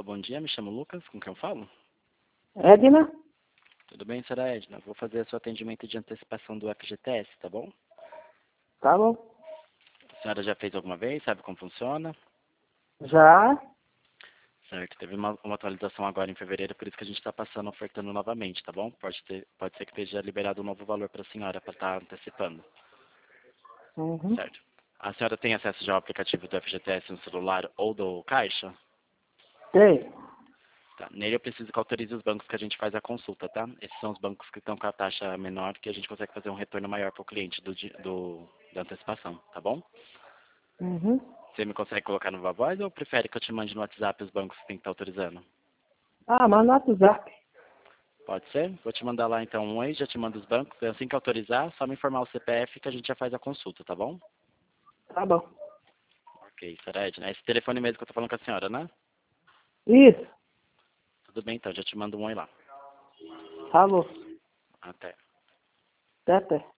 bom dia. Me chamo Lucas. Com quem eu falo? Edna? Tudo bem, senhora Edna? Vou fazer o seu atendimento de antecipação do FGTS, tá bom? Tá bom. A senhora já fez alguma vez? Sabe como funciona? Já? Certo. Teve uma atualização agora em fevereiro, por isso que a gente está passando ofertando novamente, tá bom? Pode ser que esteja liberado um novo valor para a senhora para estar antecipando. Uhum. Certo. A senhora tem acesso já ao aplicativo do FGTS no celular ou do Caixa? Tem. Tá. Nele eu preciso que autorize os bancos que a gente faz a consulta, tá? Esses são os bancos que estão com a taxa menor, que a gente consegue fazer um retorno maior para o cliente da antecipação, tá bom? Uhum. Você me consegue colocar no Voz ou prefere que eu te mande no WhatsApp os bancos que tem que estar autorizando? Ah, mas no WhatsApp. Pode ser? Vou te mandar lá então um oi, já te mando os bancos. Assim que autorizar, só me informar o CPF que a gente já faz a consulta, tá bom? Tá bom. Ok, senhora Edna. É esse telefone mesmo que eu tô falando com a senhora, né? Isso. Tudo bem então, já te mando um oi lá. Tá bom. Até. Até.